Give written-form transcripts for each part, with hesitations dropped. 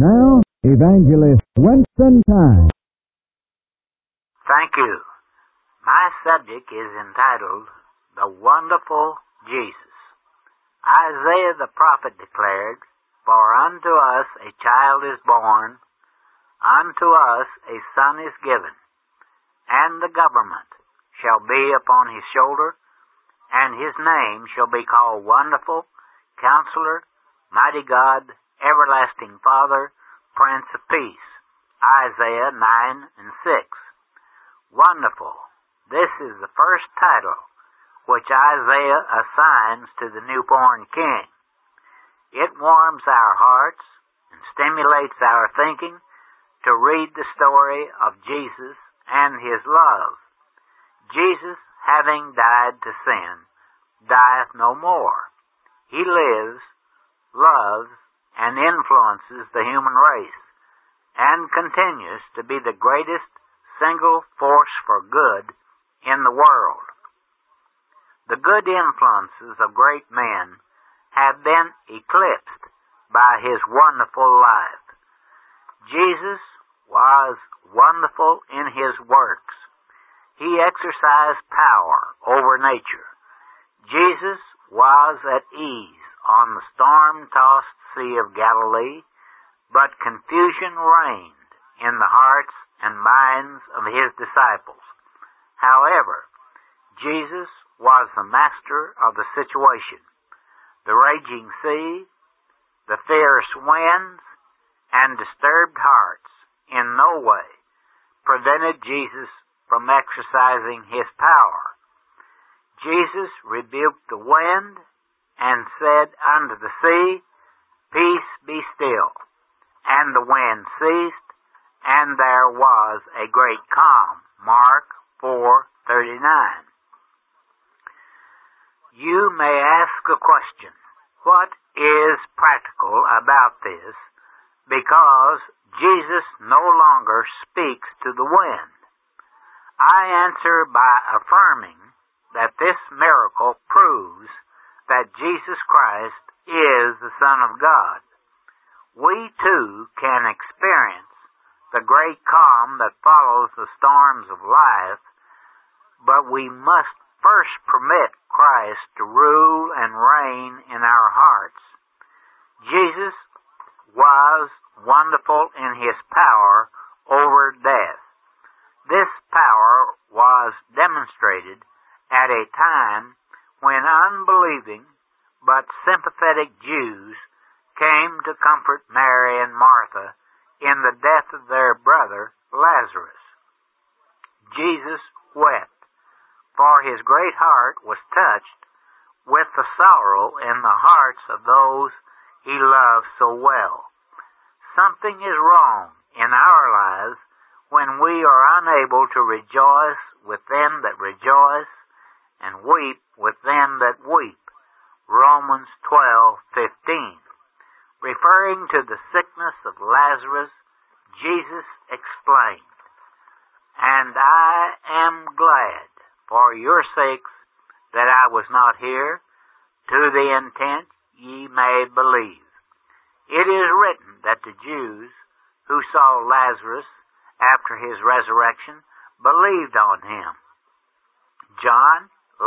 now, Evangelist Winston Time. Thank you. My subject is entitled, The Wonderful Jesus. Isaiah the prophet declared, For unto us a child is born, unto us a son is given, and the government shall be upon his shoulder, and his name shall be called Wonderful, Counselor, Mighty God, Everlasting Father, Prince of Peace. Isaiah 9 and 6. Wonderful. This is the first title which Isaiah assigns to the newborn king. It warms our hearts and stimulates our thinking to read the story of Jesus and his love. Jesus, having died to sin, dieth no more. He lives, loves, and influences the human race, and continues to be the greatest single force for good in the world. The good influences of great men have been eclipsed by his wonderful life. Jesus was wonderful in his works. He exercised power over nature. Jesus was at ease on the storm-tossed Sea of Galilee, but confusion reigned in the hearts and minds of his disciples. However, Jesus was the master of the situation. The raging sea, the fierce winds, and disturbed hearts in no way prevented Jesus from exercising his power. Jesus rebuked the wind and said unto the sea, Peace, be still. And the wind ceased, and there was a great calm. Mark 4:39. You may ask a question. What is practical about this? Because Jesus no longer speaks to the wind. I answer by affirming that this miracle proves that Jesus Christ is the Son of God. We too can experience the great calm that follows the storms of life, but we must first permit Christ to rule and reign in our hearts. Jesus was wonderful in his power over death. This power was demonstrated at a time when unbelieving but sympathetic Jews came to comfort Mary and Martha in the death of their brother Lazarus. Jesus wept, for his great heart was touched with the sorrow in the hearts of those he loved so well. Something is wrong in our lives when we are unable to rejoice with them that rejoice and weep with them that weep. Romans 12:15. Referring to the sickness of Lazarus, Jesus explained, And I am glad for your sakes that I was not here, to the intent ye may believe. It is written that the Jews who saw Lazarus after his resurrection believed on him. John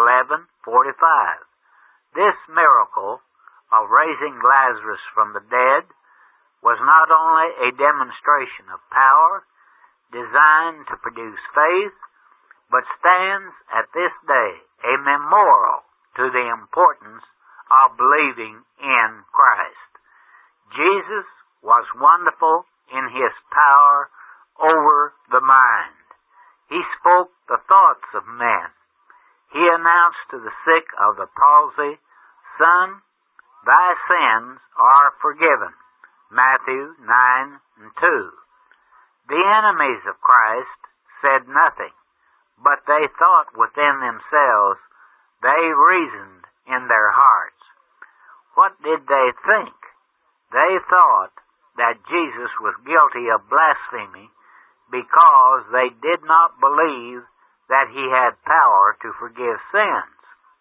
11:45. This miracle of raising Lazarus from the dead was not only a demonstration of power designed to produce faith, but stands at this day a memorial to the importance of believing in Christ. Jesus was wonderful in his power over the mind. He spoke the thoughts of men. He announced to the sick of the palsy, Son, thy sins are forgiven. Matthew 9:2. The enemies of Christ said nothing, but they thought within themselves, they reasoned in their hearts. What did they think? They thought that Jesus was guilty of blasphemy because they did not believe that he had power to forgive sins.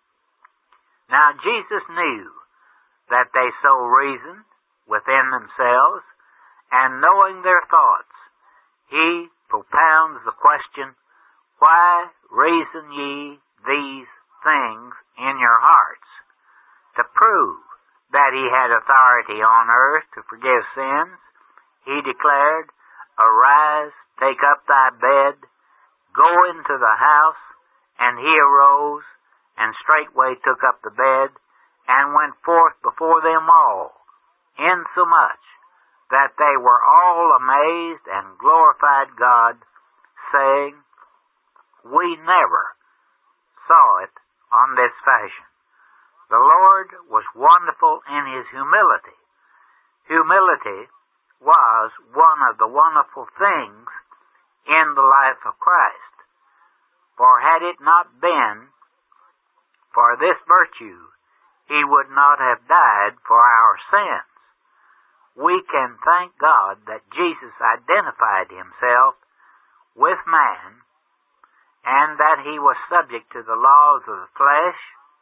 Now Jesus knew that they so reasoned within themselves, and knowing their thoughts, he propounds the question, Why reason ye these things in your hearts? To prove that he had authority on earth to forgive sins, he declared, Arise, take up thy bed, go into the house. And he arose, and straightway took up the bed, and went forth before them all, insomuch that they were all amazed and glorified God, saying, We never saw it on this fashion. The Lord was wonderful in his humility. Humility was one of the wonderful things in the life of Christ. For had it not been for this virtue, he would not have died for our sins. We can thank God that Jesus identified himself with man, and that he was subject to the laws of the flesh,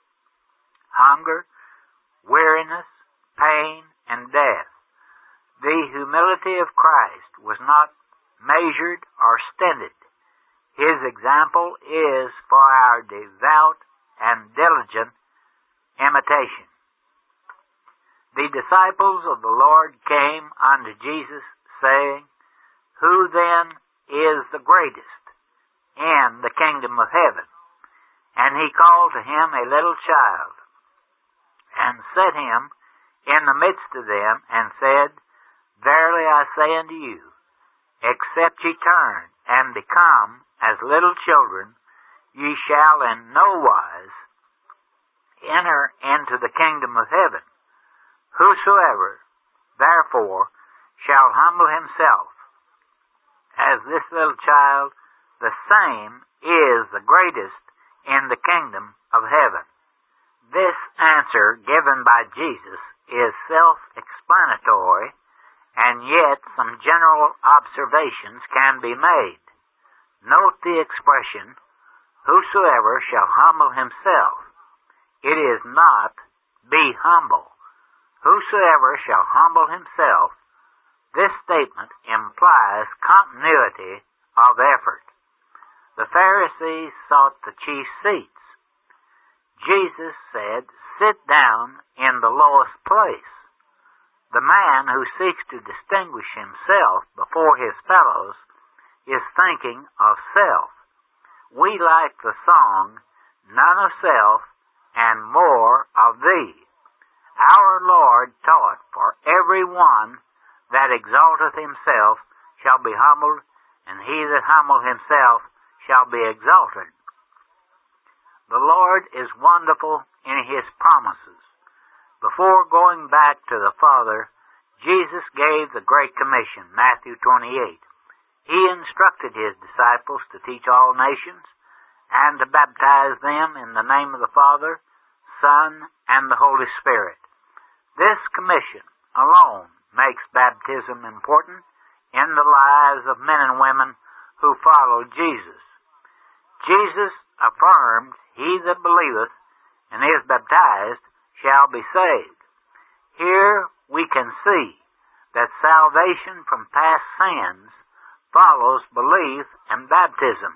hunger, weariness, pain, and death. The humility of Christ was not measured or stinted. His example is for our devout and diligent imitation. The disciples of the Lord came unto Jesus, saying, Who then is the greatest in the kingdom of heaven? And he called to him a little child, and set him in the midst of them, and said, Verily I say unto you, except ye turn and become as little children, ye shall in no wise enter into the kingdom of heaven. Whosoever, therefore, shall humble himself as this little child, the same is the greatest in the kingdom of heaven. This answer given by Jesus is self-explanatory, and yet some general observations can be made. Note the expression, Whosoever shall humble himself. It is not, be humble. Whosoever shall humble himself. This statement implies continuity of effort. The Pharisees sought the chief seats. Jesus said, Sit down in the lowest place. The man who seeks to distinguish himself before his fellows is thinking of self. We like the song, None of self and more of thee. Our Lord taught, For every one that exalteth himself shall be humbled, and he that humbleth himself shall be exalted. The Lord is wonderful in his promises. Before going back to the Father, Jesus gave the Great Commission, Matthew 28. He instructed his disciples to teach all nations and to baptize them in the name of the Father, Son, and the Holy Spirit. This commission alone makes baptism important in the lives of men and women who follow Jesus. Jesus affirmed, He that believeth and is baptized shall be saved. Here we can see that salvation from past sins follows belief and baptism.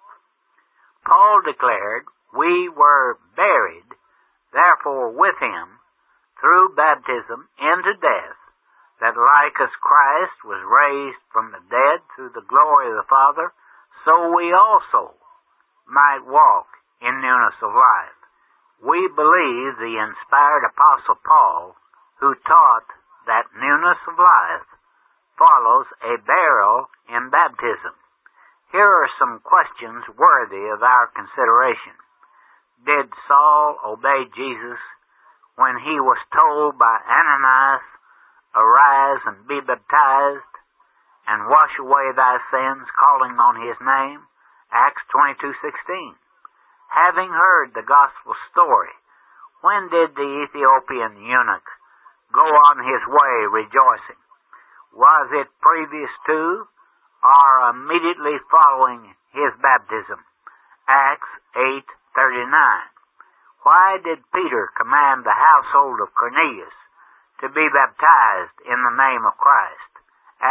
Paul declared, We were buried, therefore with him, through baptism into death, that like as Christ was raised from the dead through the glory of the Father, so we also might walk in newness of life. We believe the inspired Apostle Paul, who taught that newness of life follows a burial in baptism. Here are some questions worthy of our consideration. Did Saul obey Jesus when he was told by Ananias, Arise and be baptized, and wash away thy sins, calling on his name? Acts 22:16. Having heard the gospel story, when did the Ethiopian eunuch go on his way rejoicing? Was it previous to or immediately following his baptism? Acts 8:39. Why did Peter command the household of Cornelius to be baptized in the name of Christ?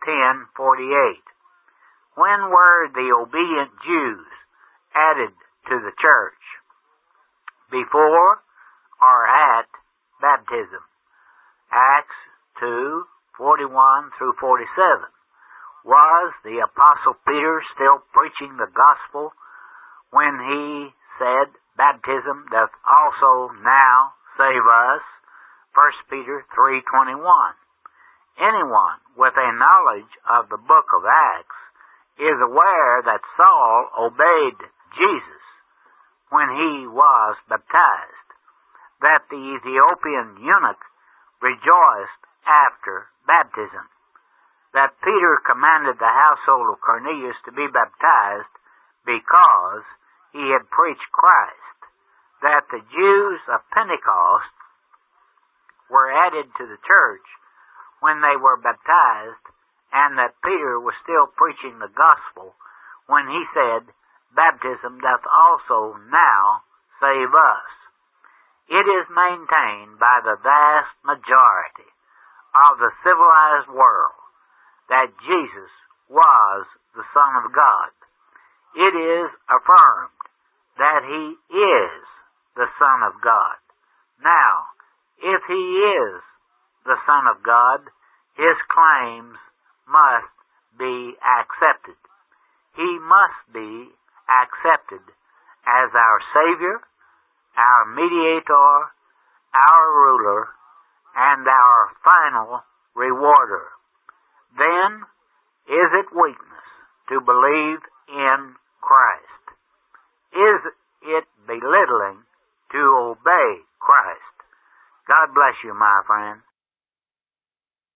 10:48. When were the obedient Jews added to the church? Before or at baptism? Acts 2:41 through 47. Was the Apostle Peter still preaching the gospel when he said, "Baptism doth also now save us"? 1 Peter 3:21. Anyone with a knowledge of the book of Acts is aware that Saul obeyed Jesus when he was baptized, that the Ethiopian eunuch rejoiced after baptism, that Peter commanded the household of Cornelius to be baptized because he had preached Christ, that the Jews of Pentecost were added to the church when they were baptized, and that Peter was still preaching the gospel when he said, "Baptism doth also now save us." It is maintained by the vast majority of the civilized world that Jesus was the Son of God. It is affirmed that he is the Son of God. Now, if he is the Son of God, his claims must be accepted. He must be accepted as our Savior, our Mediator, our Ruler, and our final Rewarder. Then is it weakness to believe in Christ? Is it belittling to obey Christ? God bless you, my friend.